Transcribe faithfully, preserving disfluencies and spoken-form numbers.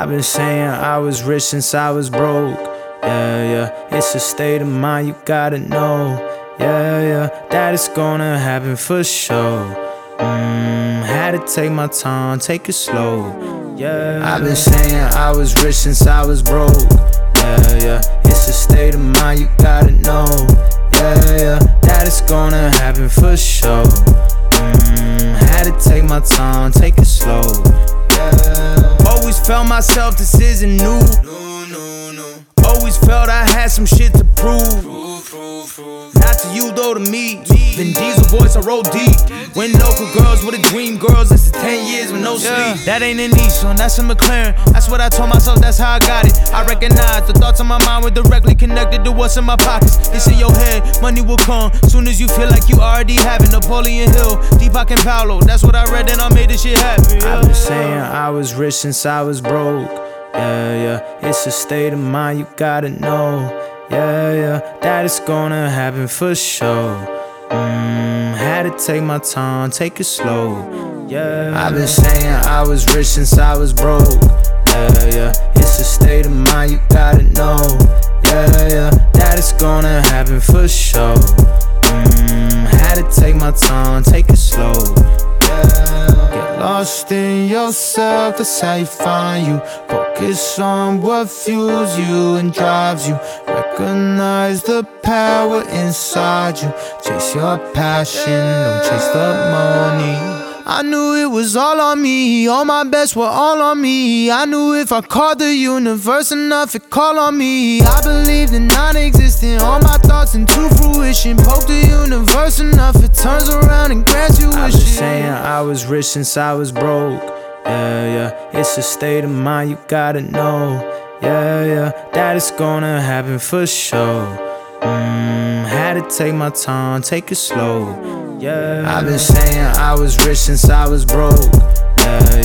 I've been saying I was rich since I was broke. Yeah, yeah, it's a state of mind, you gotta know. Yeah, yeah, that it's gonna happen for sure. Mmm, had to take my time, take it slow. Yeah, I've been saying I was rich since I was broke. Yeah, yeah, it's a state of mind, you gotta know. Yeah, yeah, that it's gonna happen for sure. Mmm, had to take my time, take it slow. Yeah, always felt myself, this isn't new. No, no, no. Always felt I had some shit to prove. Prove, prove, prove. Not to you though, to me. Vin Diesel voice, I roll deep. When local girls with a dream, girls, this is ten years with no sleep. Yeah, that ain't a Nissan, that's a McLaren. That's what I told myself, that's how I got it. I recognize the thoughts on my mind were directly connected to what's in my pockets. It's in your head, money will come soon as you feel like you already have it. Napoleon Hill, Deepak and Paolo, that's what I read and I made this shit happen. Yeah. I've been saying I was rich since I was broke. Yeah, yeah, it's a state of mind, you gotta know. Yeah, yeah, that it's gonna happen for sure. Mmm, had to take my time, take it slow. Yeah, I've been saying I was rich since I was broke. Yeah, yeah, it's a state of mind, you gotta know. Yeah, yeah, that it's gonna happen for sure. Mmm, had to take my time, take it slow. Yeah, get lost in yourself, that's how you find you. Focus on what fuels you and drives you. Recognize the power inside you. Chase your passion, don't chase the money. I knew it was all on me, all my best were all on me. I knew if I called the universe enough, it called on me. I believed in non-existent, all my thoughts into fruition. Poke the universe enough, it turns around and grants you wishes. I've been saying I was rich since I was broke. Yeah, yeah, it's a state of mind, you gotta know. Yeah, yeah, that it's gonna happen for sure. Mmm, had to take my time, take it slow. Yeah, I've been saying I was rich since I was broke. Yeah,